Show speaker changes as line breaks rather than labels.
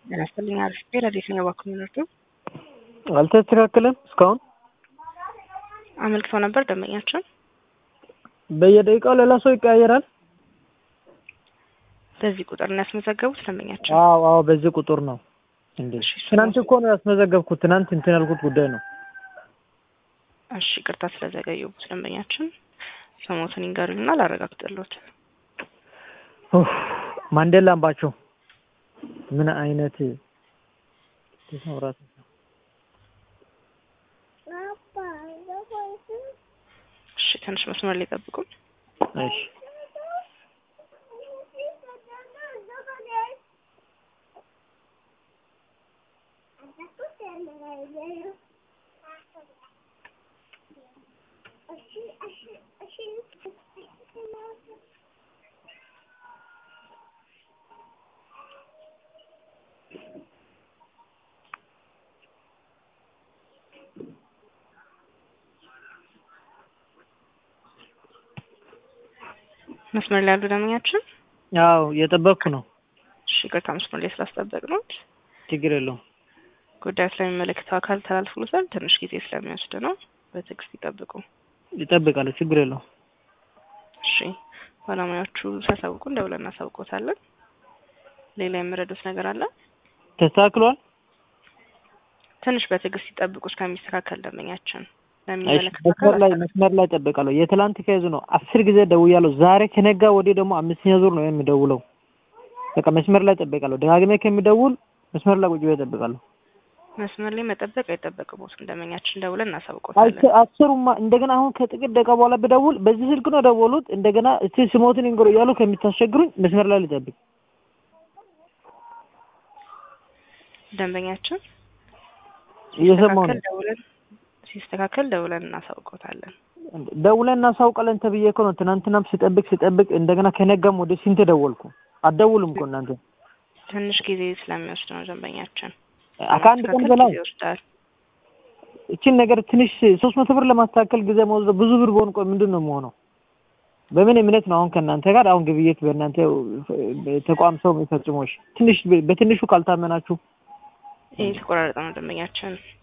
ያስተልኛ አርፍቴ ለዲስ ነው ባክሚነቱ
አልተስተካከለም እስካሁን
አመልክቶ ነበር ደመኛችን
በየደቂቃው ሌላ ሰው ይቀያየራል
በዚህ ቁጥር ነው ያስመዘገቡት ደመኛችን
አዎ በዚህ ቁጥር ነው እንዴ ትናንት እኮ ነው ያስመዘገብኩት ትናንት እንትን ያልኩት ጉዳይ ነው
እሺ ቅርታ ስለዘገዩት ደመኛችን ሰሞኑን ይንገሩልና ላረጋግጥልዎት
ማንዴላ አምባቸው ምን አይነት ተሰውራት
እሺ ትንሽ መስመር ላይ ጠብቁ
እሺ
መስመር ላይ ያሉ ደመኛችን
አዎ የጠበቅኩ ነው
እሺ ቅርታ መስመር ላይ ስላስጠበቅነው
ችግር የለውም
ጉዳይ ስለሚመለከተው አካል ተላልፎልታል ትንሽ ጊዜ ስለሚወስድ ነው በትዕግስት ይጠብቃሉ
ችግር የለውም
እሺ ባለሙያዎቹ ሳሳውቁን ደውለን እናሳውቆታለን ሌላ የምረዱት ነገር አለ
ተስተካክሏል
ትንሽ በትዕግስት ይጠብቁ እስከሚስተካከል ደመኛችን
መስመር ላይ ጠብቃለሁ የትላንት ከይዙ ነው 10 ጊዜ ደውያለሁ ዛሬ ከነጋ ወዲህ ደግሞ 5ኛ ዙር ነው የሚደውለው በቃ መስመር ላይ ጠብቃለሁ ደጋግሜ ከሚደውል መስመር ላይ ቁጭ ብዬ ጠብቃለሁ
መስመር ላይ መጠበቅ አይጠበቅም ደመኛችን ደውለን እናሳውቆታለን
አስሩማ እንደገና አሁን ከጥቂት ደቂቃ በኋላ በደውል በዚህ ስልክ ነው ደውሉት እንደገና እስቲ ስሞትን ይንገሩ ያሉ ከሚታሸግሩኝ መስመር ላይ ልጠብቅ
ደንበኛችን
እየሰማሁ ነው
ሲስተካከል ደውለን እናሳውቆታለን
ደውለን እናሳውቃለን ተብዬ እኮ ነው ትናንትናም ስጠብቅ እንደገና ከነጋም ወደ ስንት ደወልኩ አደውሉም እኮ እናንተ
ትንሽ ጊዜ ስለሚወስድ ነው ደንበኛችን
አካንድ ቀን በላይ እቺን ነገር ትንሽ 300 ብር ለማስተካከል ጊዜ መወስዶ ብዙ ብር ቦን ቆይ ምንድነው የሚሆነው በምን እምነት ነው አሁን ከናንተ ጋር አሁን ግብይት በእናንተ ተቋም ሰው የሚፈጽሙሽ ትንሽ በትንሹ ካልታመናችሁ
ተቆራረጠ ነው ደንበኛችን